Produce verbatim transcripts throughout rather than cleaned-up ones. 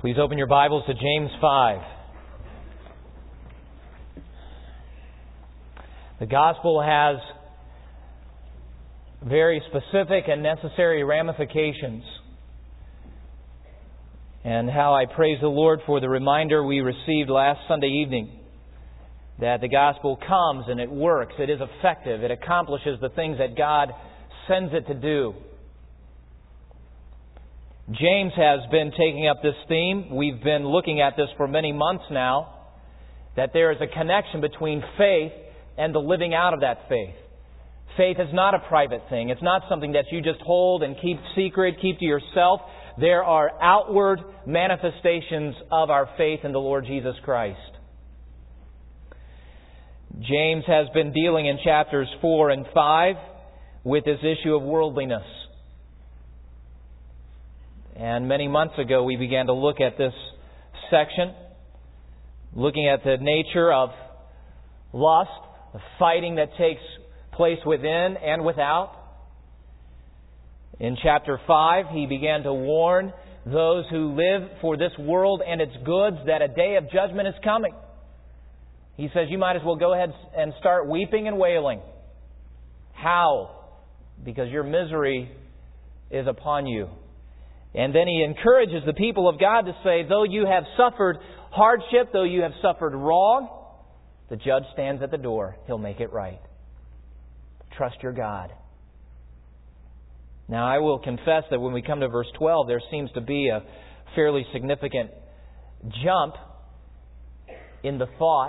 Please open your Bibles to James five. The gospel has very specific and necessary ramifications. And how I praise the Lord for the reminder we received last Sunday evening that the gospel comes and it works, it is effective, it accomplishes the things that God sends it to do. James has been taking up this theme. We've been looking at this for many months now, that there is a connection between faith and the living out of that faith. Faith is not a private thing. It's not something that you just hold and keep secret, keep to yourself. There are outward manifestations of our faith in the Lord Jesus Christ. James has been dealing in chapters four and five with this issue of worldliness. And many months ago we began to look at this section, looking at the nature of lust, the fighting that takes place within and without. In chapter five, he began to warn those who live for this world and its goods that a day of judgment is coming. He says you might as well go ahead and start weeping and wailing. How? Because your misery is upon you. And then he encourages the people of God to say, though you have suffered hardship, though you have suffered wrong, the judge stands at the door. He'll make it right. Trust your God. Now, I will confess that when we come to verse twelve, there seems to be a fairly significant jump in the thought.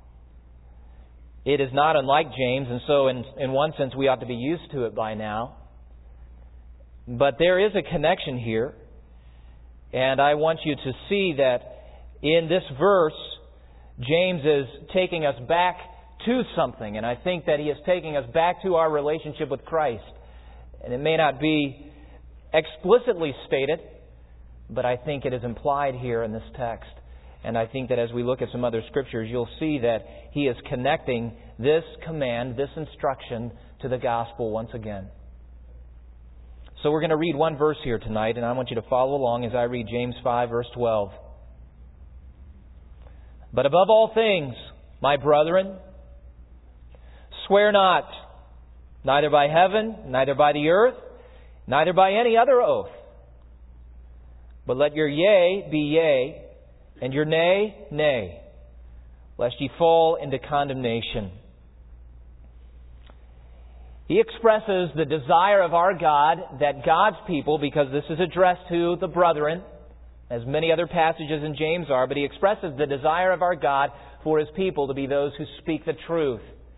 It is not unlike James, and so in, in one sense we ought to be used to it by now. But there is a connection here, and I want you to see that in this verse, James is taking us back to something, and I think that he is taking us back to our relationship with Christ. And it may not be explicitly stated, but I think it is implied here in this text. And I think that as we look at some other scriptures, you'll see that he is connecting this command, this instruction, to the gospel once again. So we're going to read one verse here tonight, and I want you to follow along as I read James five, verse twelve. But above all things, my brethren, swear not, neither by heaven, neither by the earth, neither by any other oath. But let your yea be yea, and your nay, nay, lest ye fall into condemnation. He expresses the desire of our God that God's people, because this is addressed to the brethren, as many other passages in James are, but he expresses the desire of our God for His people to be those who speak the truth.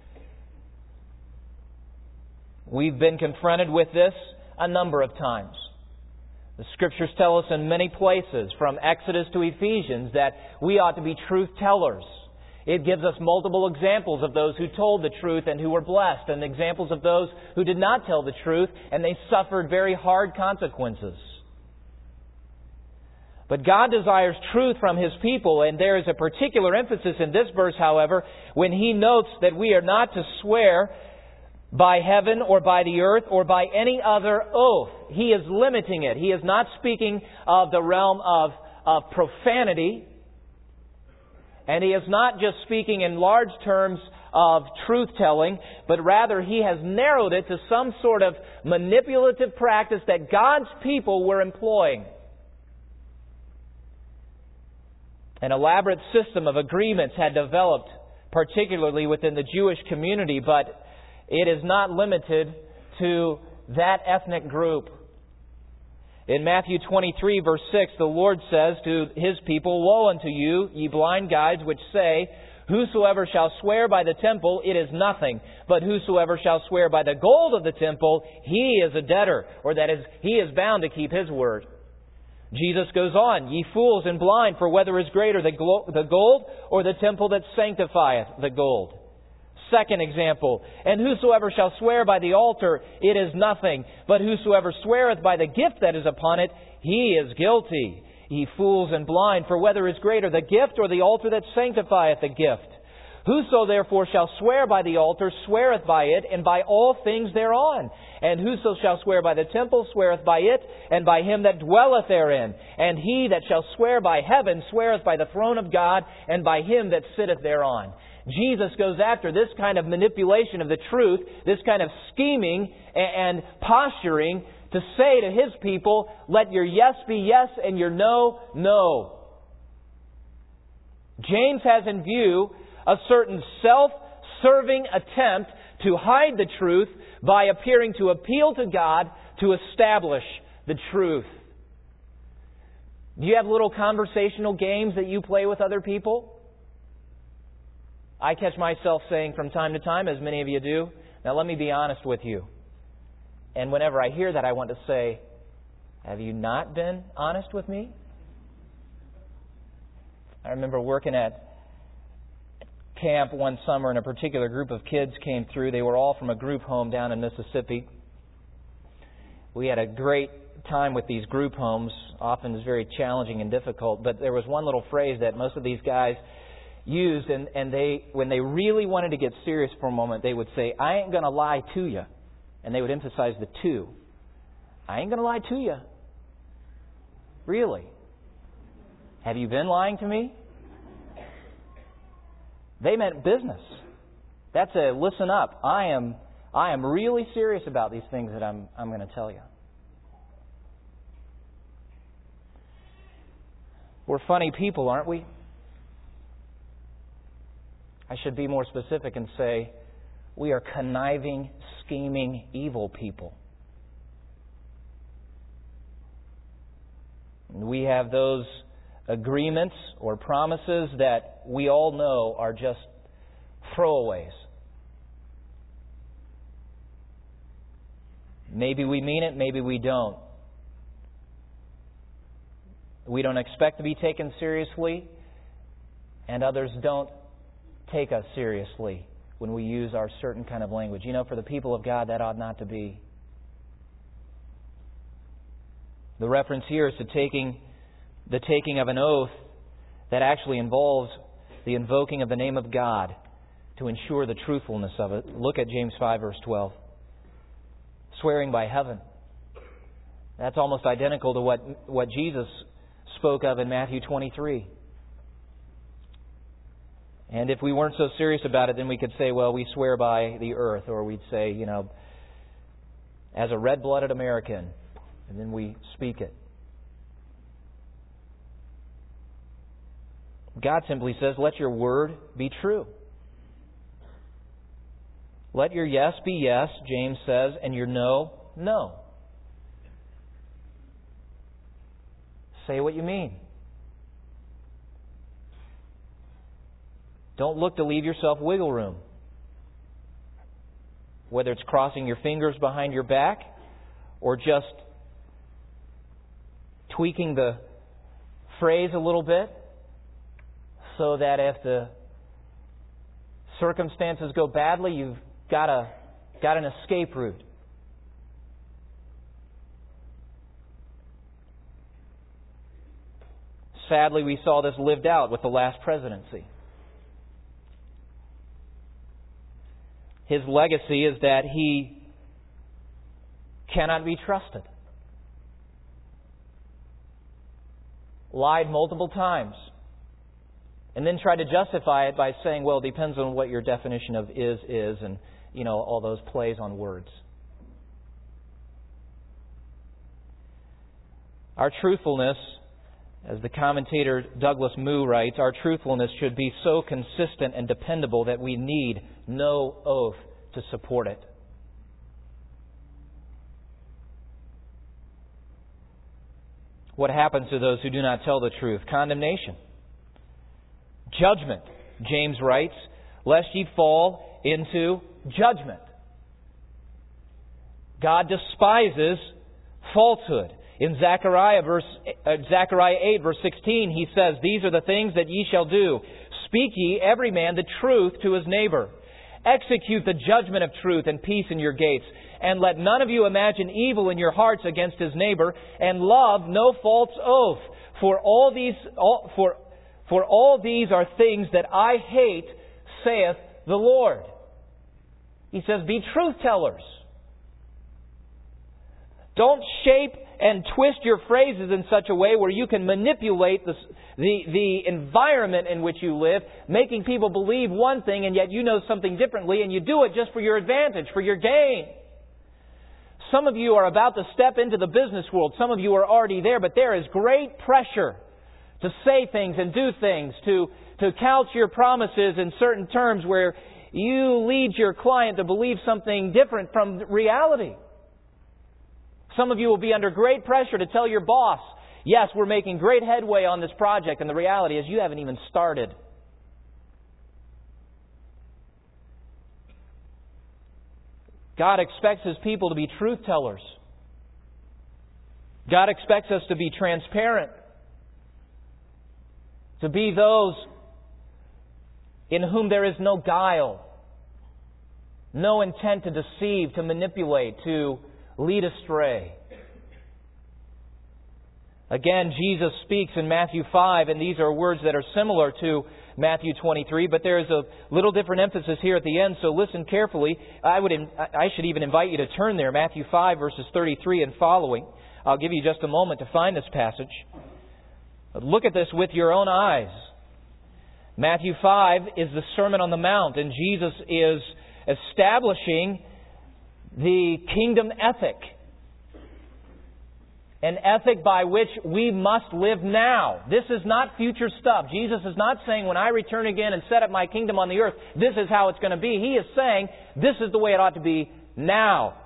We've been confronted with this a number of times. The Scriptures tell us in many places, from Exodus to Ephesians, that we ought to be truth tellers. It gives us multiple examples of those who told the truth and who were blessed, and examples of those who did not tell the truth and they suffered very hard consequences. But God desires truth from His people, and there is a particular emphasis in this verse, however, when He notes that we are not to swear by heaven or by the earth or by any other oath. He is limiting it. He is not speaking of the realm of, of profanity. And He is not just speaking in large terms of truth-telling, but rather He has narrowed it to some sort of manipulative practice that God's people were employing. An elaborate system of agreements had developed, particularly within the Jewish community, but it is not limited to that ethnic group. In Matthew twenty-three, verse six, the Lord says to His people, "Woe unto you, ye blind guides, which say, Whosoever shall swear by the temple, it is nothing. But whosoever shall swear by the gold of the temple, he is a debtor," or that is, he is bound to keep his word. Jesus goes on, "Ye fools and blind, for whether is greater, the gold or the temple that sanctifieth the gold?" Second example, "And whosoever shall swear by the altar, it is nothing. But whosoever sweareth by the gift that is upon it, he is guilty. Ye fools and blind, for whether is greater, the gift or the altar that sanctifieth the gift? Whoso therefore shall swear by the altar sweareth by it, and by all things thereon. And whoso shall swear by the temple sweareth by it, and by him that dwelleth therein. And he that shall swear by heaven sweareth by the throne of God, and by him that sitteth thereon. Jesus goes after this kind of manipulation of the truth, this kind of scheming and posturing to say to His people, let your yes be yes and your no, no. James has in view a certain self-serving attempt to hide the truth by appearing to appeal to God to establish the truth. Do you have little conversational games that you play with other people? I catch myself saying from time to time, as many of you do, now let me be honest with you. And whenever I hear that, I want to say, have you not been honest with me? I remember working at camp one summer and a particular group of kids came through. They were all from a group home down in Mississippi. We had a great time with these group homes. Often it's very challenging and difficult. But there was one little phrase that most of these guys used, and, and they, when they really wanted to get serious for a moment, they would say, I ain't going to lie to you. And they would emphasize the to. I ain't going to lie to you. Really? Have you been lying to me? They meant business. That's a listen up. I am I am really serious about these things that I'm I'm going to tell you. We're funny people, aren't we? I should be more specific and say we are conniving, scheming, evil people. We have those agreements or promises that we all know are just throwaways. Maybe we mean it, maybe we don't. We don't expect to be taken seriously, and others don't take us seriously when we use our certain kind of language. You know, for the people of God, that ought not to be. The reference here is to taking the taking of an oath that actually involves the invoking of the name of God to ensure the truthfulness of it. Look at James five, verse twelve. Swearing by heaven. That's almost identical to what, what Jesus spoke of in Matthew twenty-three. And if we weren't so serious about it, then we could say, well, we swear by the earth. Or we'd say, you know, as a red-blooded American. And then we speak it. God simply says, let your word be true. Let your yes be yes, James says, and your no, no. Say what you mean. Don't look to leave yourself wiggle room. Whether it's crossing your fingers behind your back or just tweaking the phrase a little bit so that if the circumstances go badly, you've got a got an escape route. Sadly, we saw this lived out with the last presidency. His legacy is that he cannot be trusted. Lied multiple times. And then tried to justify it by saying, well, it depends on what your definition of is, is, and, you know, all those plays on words. Our truthfulness, as the commentator Douglas Moo writes, our truthfulness should be so consistent and dependable that we need no oath to support it. What happens to those who do not tell the truth? Condemnation. Judgment. James writes, lest ye fall into judgment. God despises falsehood. In Zechariah, verse, uh, Zechariah eight, verse sixteen, he says, these are the things that ye shall do. Speak ye every man the truth to his neighbor. Execute the judgment of truth and peace in your gates. And let none of you imagine evil in your hearts against his neighbor. And love no false oath. For all these, all, for, for all these are things that I hate, saith the Lord. He says, be truth tellers. Don't shape and twist your phrases in such a way where you can manipulate the, the, the environment in which you live, making people believe one thing and yet you know something differently, and you do it just for your advantage, for your gain. Some of you are about to step into the business world. Some of you are already there, but there is great pressure to say things and do things, to, to couch your promises in certain terms where you lead your client to believe something different from reality. Some of you will be under great pressure to tell your boss, yes, we're making great headway on this project, and the reality is you haven't even started. God expects His people to be truth tellers. God expects us to be transparent, to be those in whom there is no guile, no intent to deceive, to manipulate, to lead astray. Again, Jesus speaks in Matthew five, and these are words that are similar to Matthew twenty-three, but there is a little different emphasis here at the end, so listen carefully. I would, I should even invite you to turn there, Matthew five, verses thirty-three and following. I'll give you just a moment to find this passage. But look at this with your own eyes. Matthew five is the Sermon on the Mount, and Jesus is establishing the kingdom ethic. An ethic by which we must live now. This is not future stuff. Jesus is not saying, when I return again and set up my kingdom on the earth, this is how it's going to be. He is saying, this is the way it ought to be now.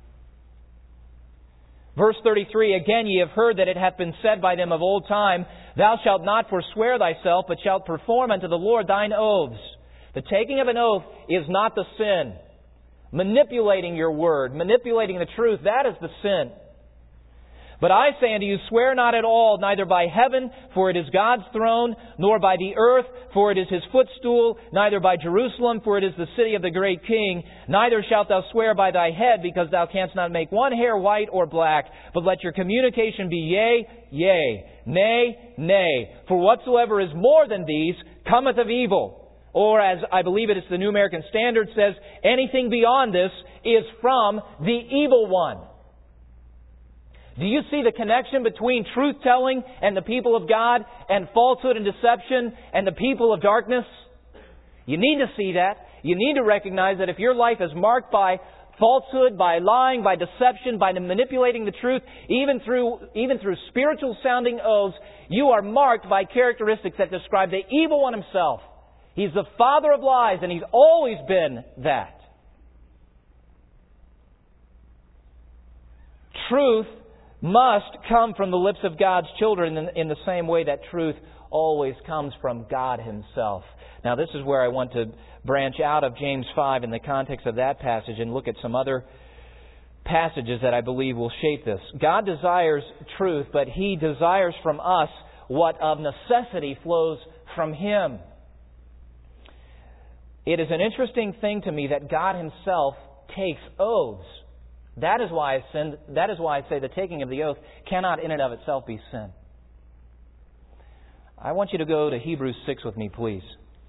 Verse thirty-three, again ye have heard that it hath been said by them of old time, thou shalt not forswear thyself, but shalt perform unto the Lord thine oaths. The taking of an oath is not the sin. Manipulating your word, manipulating the truth, that is the sin. But I say unto you, swear not at all, neither by heaven, for it is God's throne, nor by the earth, for it is His footstool, neither by Jerusalem, for it is the city of the great King. Neither shalt thou swear by thy head, because thou canst not make one hair white or black. But let your communication be yea, yea, nay, nay. For whatsoever is more than these cometh of evil. Or, as I believe it is the New American Standard says, anything beyond this is from the evil one. Do you see the connection between truth-telling and the people of God, and falsehood and deception and the people of darkness? You need to see that. You need to recognize that if your life is marked by falsehood, by lying, by deception, by manipulating the truth, even through even through spiritual-sounding oaths, you are marked by characteristics that describe the evil one himself. He's the father of lies, and he's always been that. Truth must come from the lips of God's children in, in the same way that truth always comes from God Himself. Now, this is where I want to branch out of James five in the context of that passage and look at some other passages that I believe will shape this. God desires truth, but He desires from us what of necessity flows from Him. It is an interesting thing to me that God Himself takes oaths. That is why I sin, that is why I say the taking of the oath cannot in and of itself be sin. I want you to go to Hebrews six with me, please.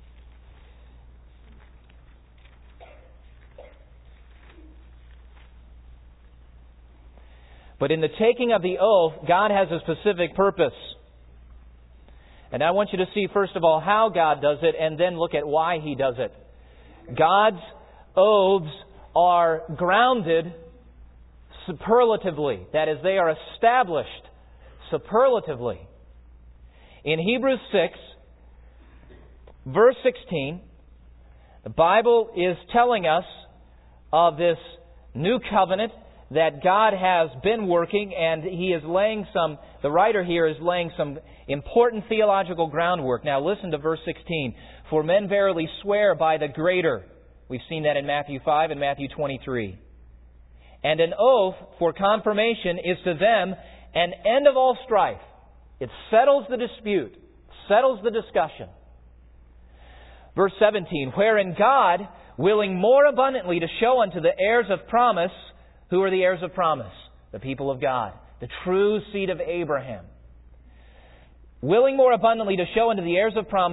But in the taking of the oath, God has a specific purpose. And I want you to see, first of all, how God does it, and then look at why He does it. God's oaths are grounded superlatively. That is, they are established superlatively. In Hebrews six, verse sixteen, the Bible is telling us of this new covenant that God has been working, and He is laying some, the writer here is laying some important theological groundwork. Now listen to verse sixteen. For men verily swear by the greater. We've seen that in Matthew five and Matthew twenty-three. And an oath for confirmation is to them an end of all strife. It settles the dispute, settles the discussion. Verse seventeen, wherein God, willing more abundantly to show unto the heirs of promise, who are the heirs of promise? The people of God, the true seed of Abraham. Willing more abundantly to show unto the heirs of promise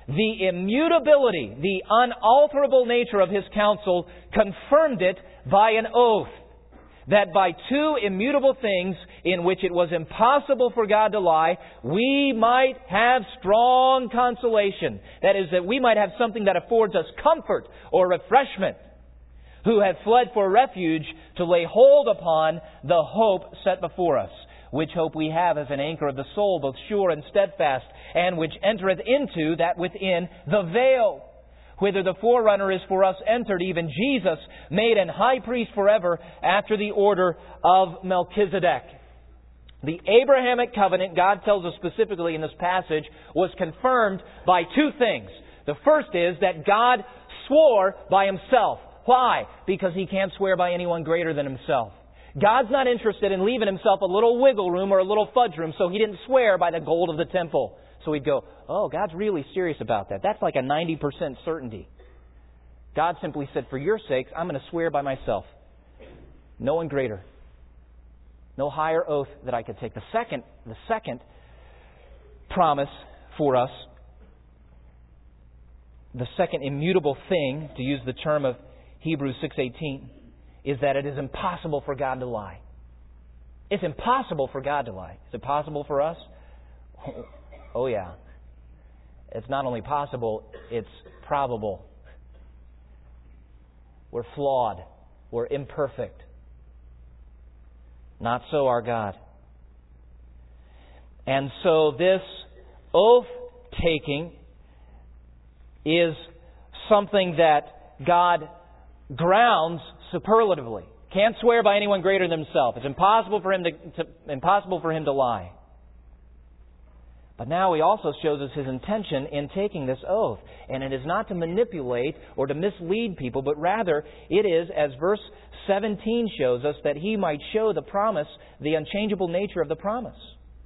the immutability, the unalterable nature of His counsel, confirmed it by an oath. That by two immutable things in which it was impossible for God to lie, we might have strong consolation. That is, that we might have something that affords us comfort or refreshment, who have fled for refuge to lay hold upon the hope set before us, which hope we have as an anchor of the soul, both sure and steadfast, and which entereth into that within the veil, whither the forerunner is for us entered, even Jesus, made an high priest forever after the order of Melchizedek. The Abrahamic covenant, God tells us specifically in this passage, was confirmed by two things. The first is that God swore by Himself. Why? Because He can't swear by anyone greater than Himself. God's not interested in leaving Himself a little wiggle room or a little fudge room, so He didn't swear by the gold of the temple. So we'd go, oh, God's really serious about that. That's like a ninety percent certainty. God simply said, for your sakes, I'm going to swear by myself. No one greater. No higher oath that I could take. The second, the second promise for us, the second immutable thing, to use the term of Hebrews six eighteen, is that it is impossible for God to lie. It's impossible for God to lie. Is it possible for us? Oh yeah. It's not only possible, it's probable. We're flawed. We're imperfect. Not so our God. And so this oath-taking is something that God grounds superlatively. Can't swear by anyone greater than Himself. It's impossible for Him to, to impossible for Him to lie. But now He also shows us His intention in taking this oath. And it is not to manipulate or to mislead people, but rather it is, as verse seventeen shows us, that He might show the promise, the unchangeable nature of the promise.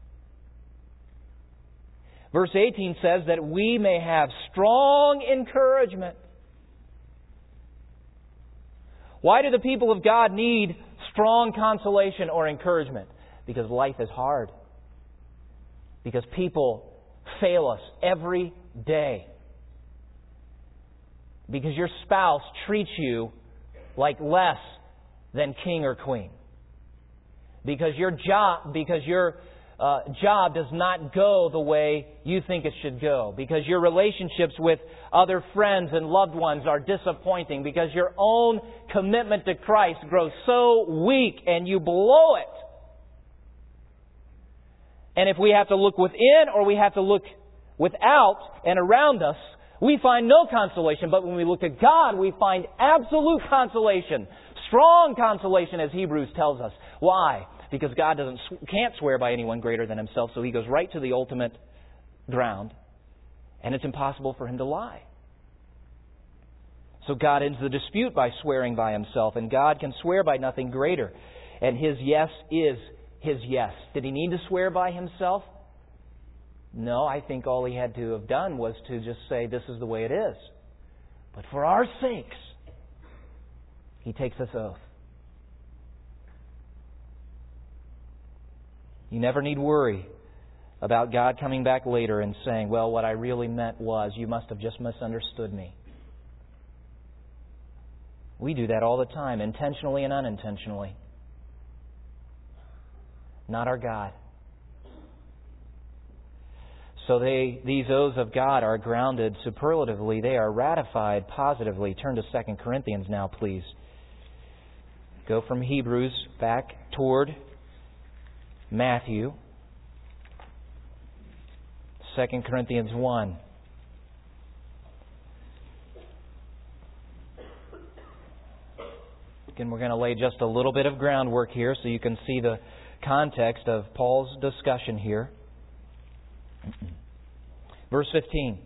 Verse eighteen says that we may have strong encouragement. Why do the people of God need strong consolation or encouragement? Because life is hard. Because people fail us every day. Because your spouse treats you like less than king or queen. Because your job, because your uh, job does not go the way you think it should go. Because your relationships with other friends and loved ones are disappointing. Because your own commitment to Christ grows so weak and you blow it. And if we have to look within or we have to look without and around us, we find no consolation. But when we look at God, we find absolute consolation. Strong consolation, as Hebrews tells us. Why? Because God doesn't can't swear by anyone greater than Himself, so He goes right to the ultimate ground. And it's impossible for Him to lie. So God ends the dispute by swearing by Himself. And God can swear by nothing greater. And His yes is His yes. Did He need to swear by Himself? No, I think all He had to have done was to just say, this is the way it is. But for our sakes, He takes this oath. You never need worry about God coming back later and saying, well, what I really meant was, you must have just misunderstood me. We do that all the time, intentionally and unintentionally. Not our God. So they, these oaths of God are grounded superlatively. They are ratified positively. Turn to Second Corinthians now, please. Go from Hebrews back toward Matthew. Second Corinthians one. Again, we're going to lay just a little bit of groundwork here so you can see the context of Paul's discussion here. Verse fifteen.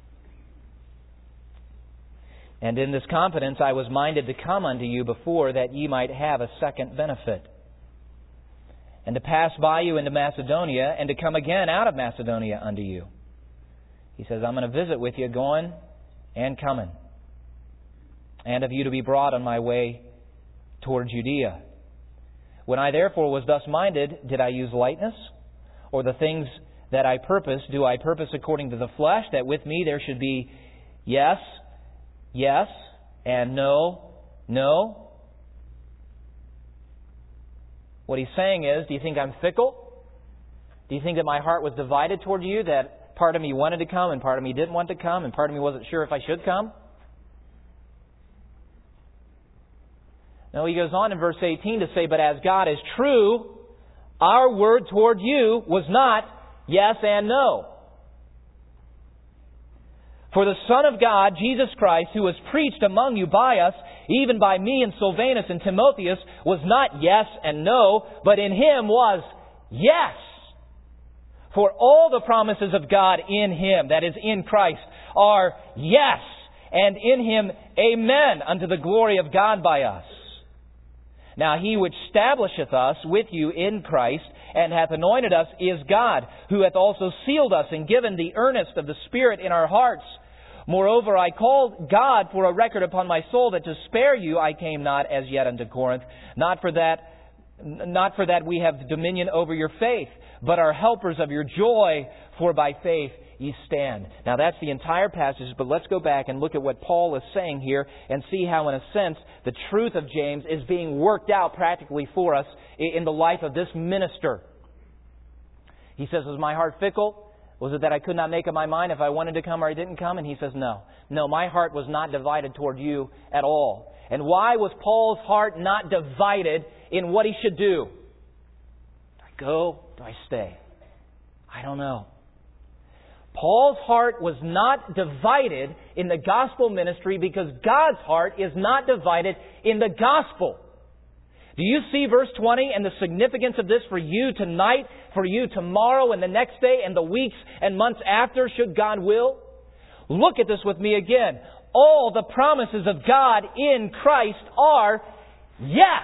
And in this confidence I was minded to come unto you before, that ye might have a second benefit, and to pass by you into Macedonia, and to come again out of Macedonia unto you. He says, I'm going to visit with you, going and coming, and of you to be brought on my way toward Judea. When I therefore was thus minded, did I use lightness, or the things that I purpose, do I purpose according to the flesh, that with me there should be yes, yes, and no, no? What he's saying is, do you think I'm fickle? Do you think that my heart was divided toward you, that part of me wanted to come and part of me didn't want to come and part of me wasn't sure if I should come? No, he goes on in verse eighteen to say, but as God is true, our word toward you was not yes and no. For the Son of God, Jesus Christ, who was preached among you by us, even by me and Silvanus and Timotheus, was not yes and no, but in Him was yes. For all the promises of God in Him, that is in Christ, are yes, and in Him amen, unto the glory of God by us. Now He which establisheth us with you in Christ, and hath anointed us, is God, who hath also sealed us and given the earnest of the Spirit in our hearts. Moreover, I called God for a record upon my soul, that to spare you I came not as yet unto Corinth, not for that, not for that we have dominion over your faith, but are helpers of your joy, for by faith ye stand. Now that's the entire passage, but let's go back and look at what Paul is saying here and see how, in a sense, the truth of James is being worked out practically for us in the life of this minister. He says, was my heart fickle? Was it that I could not make up my mind if I wanted to come or I didn't come? And he says, no. No, my heart was not divided toward you at all. And why was Paul's heart not divided in what he should do? Do I go? Do I stay? I don't know. Paul's heart was not divided in the gospel ministry because God's heart is not divided in the gospel. Do you see verse twenty and the significance of this for you tonight, for you tomorrow and the next day and the weeks and months after, should God will? Look at this with me again. All the promises of God in Christ are yes.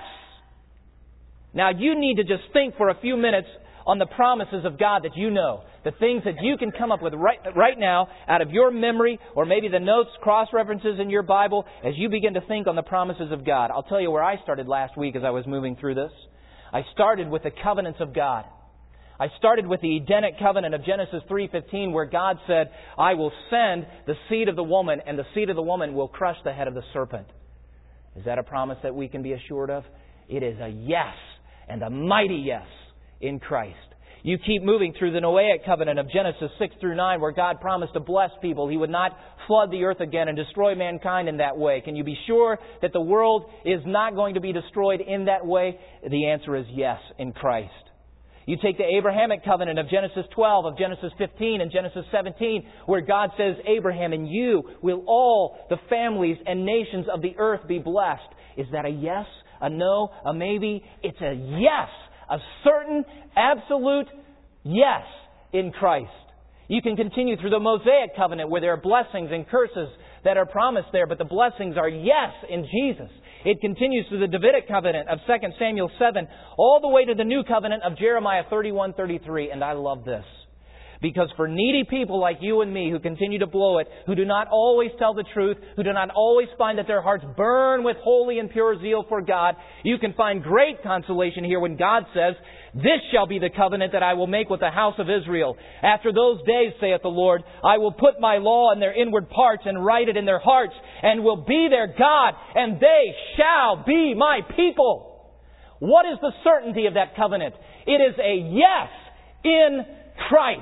Now you need to just think for a few minutes on the promises of God that you know. The things that you can come up with right, right now out of your memory, or maybe the notes, cross-references in your Bible, as you begin to think on the promises of God. I'll tell you where I started last week as I was moving through this. I started with the covenants of God. I started with the Edenic covenant of Genesis three fifteen, where God said, I will send the seed of the woman, and the seed of the woman will crush the head of the serpent. Is that a promise that we can be assured of? It is a yes, and a mighty yes in Christ. You keep moving through the Noahic covenant of Genesis six through nine, where God promised to bless people. He would not flood the earth again and destroy mankind in that way. Can you be sure that the world is not going to be destroyed in that way? The answer is yes, in Christ. You take the Abrahamic covenant of Genesis twelve, of Genesis fifteen, and Genesis seventeen, where God says, Abraham and you will all the families and nations of the earth be blessed. Is that a yes, a no, a maybe? It's a yes. A certain, absolute yes in Christ. You can continue through the Mosaic covenant where there are blessings and curses that are promised there, but the blessings are yes in Jesus. It continues through the Davidic covenant of Second Samuel seven, all the way to the new covenant of Jeremiah thirty-one thirty-three. And I love this. Because for needy people like you and me who continue to blow it, who do not always tell the truth, who do not always find that their hearts burn with holy and pure zeal for God, you can find great consolation here when God says, this shall be the covenant that I will make with the house of Israel. After those days, saith the Lord, I will put my law in their inward parts and write it in their hearts, and will be their God, and they shall be my people. What is the certainty of that covenant? It is a yes in Christ.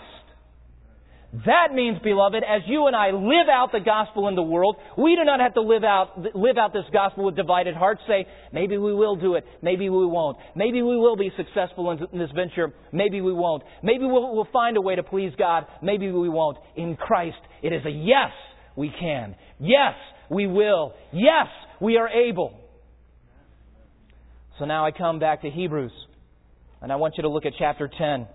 That means, beloved, as you and I live out the gospel in the world, we do not have to live out live out this gospel with divided hearts. Say, maybe we will do it, maybe we won't. Maybe we will be successful in this venture, maybe we won't. Maybe we'll, we'll find a way to please God, maybe we won't. In Christ, it is a yes, we can. Yes, we will. Yes, we are able. So now I come back to Hebrews, and I want you to look at chapter ten.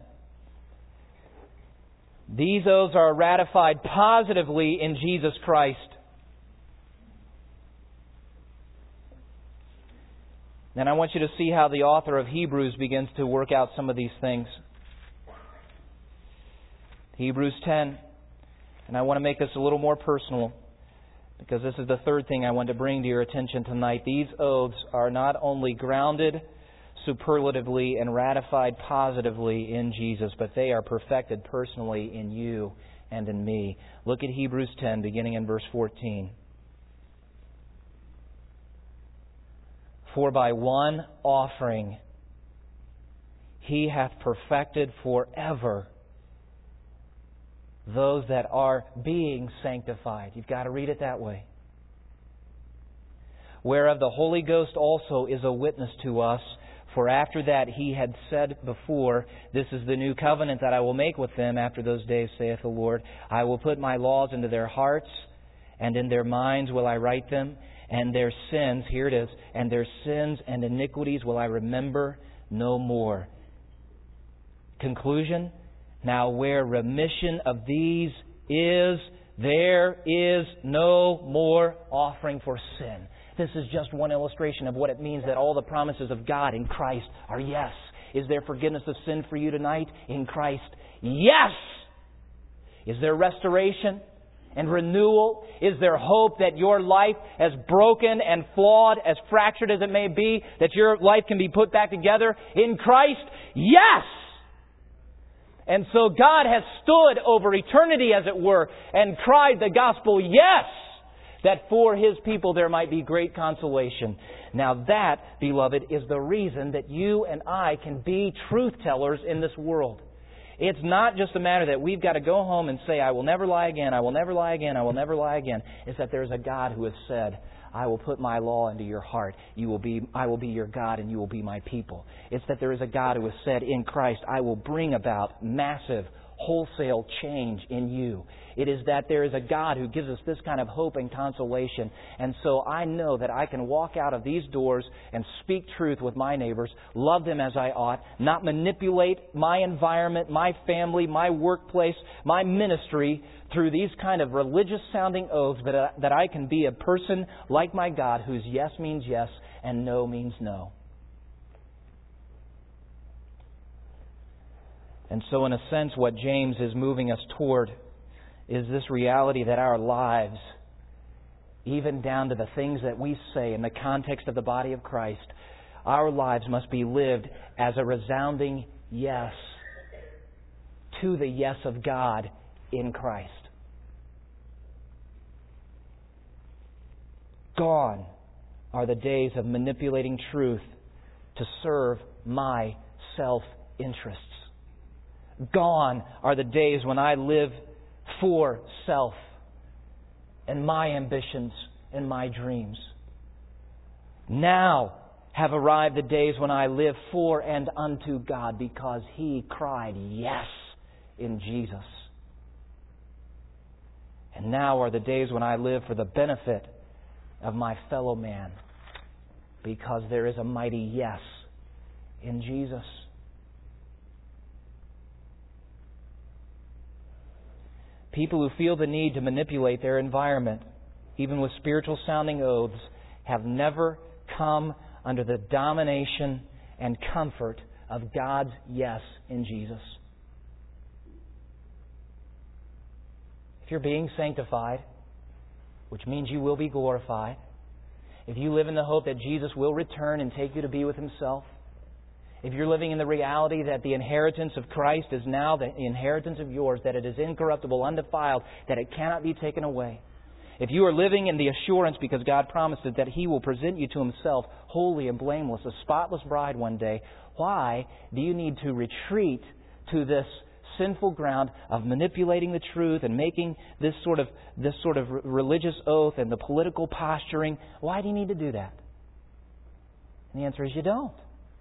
These oaths are ratified positively in Jesus Christ. And I want you to see how the author of Hebrews begins to work out some of these things. Hebrews ten. And I want to make this a little more personal, because this is the third thing I want to bring to your attention tonight. These oaths are not only grounded superlatively and ratified positively in Jesus, but they are perfected personally in you and in me. Look at Hebrews ten, beginning in verse fourteen. For by one offering He hath perfected forever those that are being sanctified. You've got to read it that way. Whereof the Holy Ghost also is a witness to us. For after that He had said before, This is the new covenant that I will make with them after those days, saith the Lord. I will put my laws into their hearts, and in their minds will I write them. And their sins, here it is, and their sins and iniquities will I remember no more. Conclusion, now where remission of these is, there is no more offering for sin. This is just one illustration of what it means that all the promises of God in Christ are yes. Is there forgiveness of sin for you tonight in Christ? Yes! Is there restoration and renewal? Is there hope that your life, as broken and flawed, as fractured as it may be, that your life can be put back together in Christ? Yes! And so God has stood over eternity, as it were, and cried the gospel, yes! That for His people there might be great consolation. Now that, beloved, is the reason that you and I can be truth tellers in this world. It's not just a matter that we've got to go home and say, I will never lie again, I will never lie again, I will never lie again. It's that there's a God who has said, I will put my law into your heart. You will be, I will be your God and you will be my people. It's that there is a God who has said in Christ, I will bring about massive, wholesale change in you. It is that there is a God who gives us this kind of hope and consolation. And so I know that I can walk out of these doors and speak truth with my neighbors, love them as I ought, not manipulate my environment, my family, my workplace, my ministry through these kind of religious-sounding oaths, but uh, that I can be a person like my God whose yes means yes and no means no. And so in a sense, what James is moving us toward is this reality that our lives, even down to the things that we say in the context of the body of Christ, our lives must be lived as a resounding yes to the yes of God in Christ. Gone are the days of manipulating truth to serve my self-interests. Gone are the days when I live for self and my ambitions and my dreams. Now have arrived the days when I live for and unto God, because He cried yes in Jesus. And now are the days when I live for the benefit of my fellow man, because there is a mighty yes in Jesus. People who feel the need to manipulate their environment, even with spiritual-sounding oaths, have never come under the domination and comfort of God's yes in Jesus. If you're being sanctified, which means you will be glorified, if you live in the hope that Jesus will return and take you to be with Himself, if you're living in the reality that the inheritance of Christ is now the inheritance of yours, that it is incorruptible, undefiled, that it cannot be taken away. If you are living in the assurance, because God promised it, that He will present you to Himself holy and blameless, a spotless bride one day, why do you need to retreat to this sinful ground of manipulating the truth and making this sort of this sort of religious oath and the political posturing? Why do you need to do that? And the answer is you don't.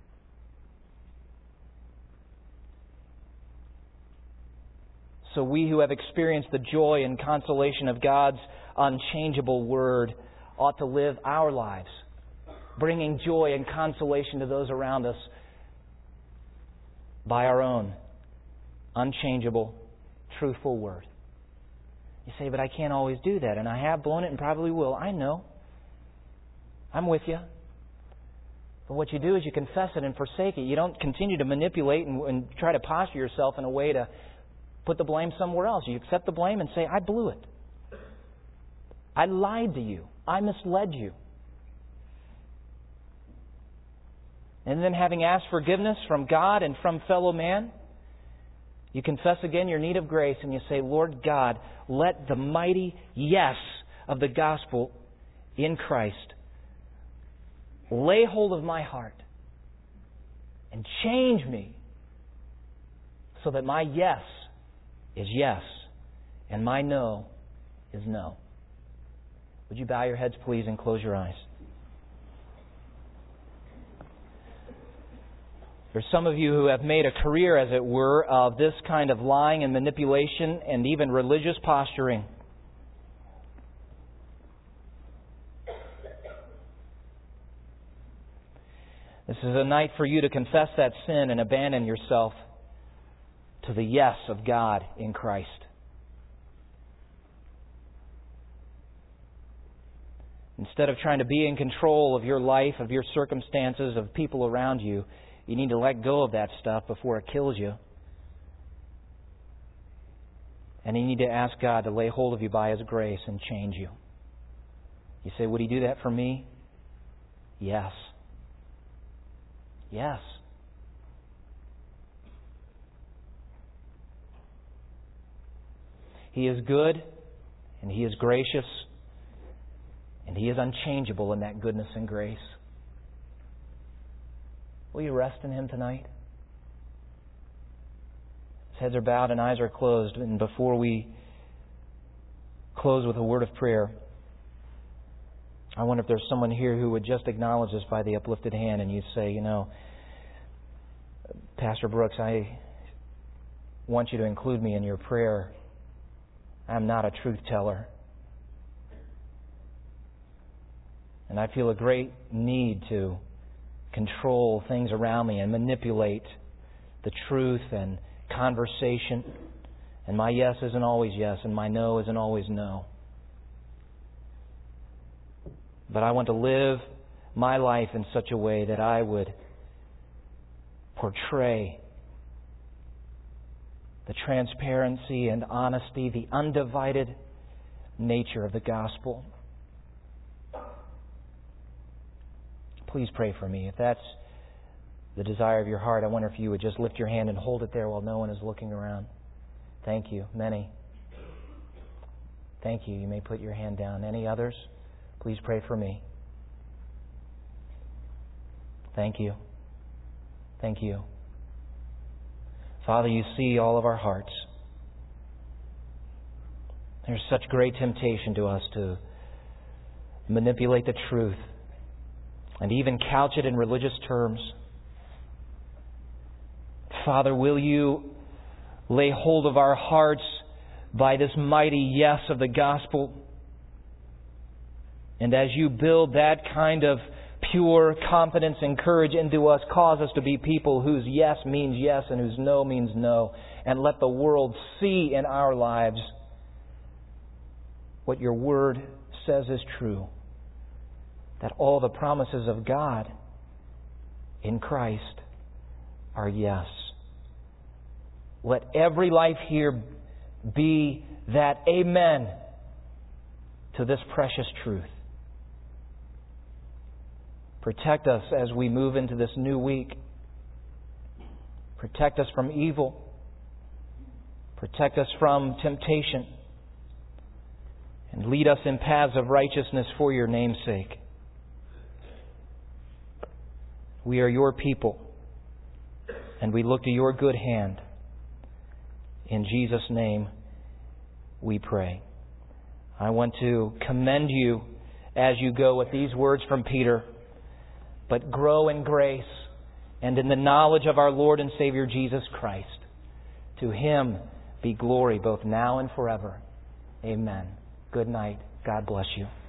So we who have experienced the joy and consolation of God's unchangeable Word ought to live our lives, bringing joy and consolation to those around us by our own unchangeable, truthful Word. You say, but I can't always do that, and I have blown it and probably will. I know. I'm with you. But what you do is you confess it and forsake it. You don't continue to manipulate and, and try to posture yourself in a way to put the blame somewhere else. You accept the blame and say, I blew it. I lied to you. I misled you. And then, having asked forgiveness from God and from fellow man, you confess again your need of grace and you say, Lord God, let the mighty yes of the gospel in Christ lay hold of my heart and change me so that my yes is yes and my no is no. Would you bow your heads, please, and close your eyes? There's some of you who have made a career, as it were, of this kind of lying and manipulation and even religious posturing. This is a night for you to confess that sin and abandon yourself to the yes of God in Christ. Instead of trying to be in control of your life, of your circumstances, of people around you, you need to let go of that stuff before it kills you. And you need to ask God to lay hold of you by His grace and change you. You say, would He do that for me? Yes. Yes. He is good and He is gracious and He is unchangeable in that goodness and grace. Will you rest in Him tonight? His heads are bowed and eyes are closed. And before we close with a word of prayer, I wonder if there's someone here who would just acknowledge this by the uplifted hand and you say, you know, Pastor Brooks, I want you to include me in your prayer. I'm not a truth teller. And I feel a great need to control things around me and manipulate the truth and conversation. And my yes isn't always yes, and my no isn't always no. But I want to live my life in such a way that I would portray the transparency and honesty, the undivided nature of the gospel. Please pray for me. If that's the desire of your heart, I wonder if you would just lift your hand and hold it there while no one is looking around. Thank you. Many. Thank you. You may put your hand down. Any others? Please pray for me. Thank you. Thank you. Father, you see all of our hearts. There's such great temptation to us to manipulate the truth and even couch it in religious terms. Father, will you lay hold of our hearts by this mighty yes of the gospel? And as you build that kind of pure confidence and courage into us, cause us to be people whose yes means yes and whose no means no. And let the world see in our lives what your Word says is true. That all the promises of God in Christ are yes. Let every life here be that amen to this precious truth. Protect us as we move into this new week. Protect us from evil. Protect us from temptation. And lead us in paths of righteousness for your name's sake. We are your people, and we look to your good hand. In Jesus' name we pray. I want to commend you as you go with these words from Peter. But grow in grace and in the knowledge of our Lord and Savior Jesus Christ. To Him be glory both now and forever. Amen. Good night. God bless you.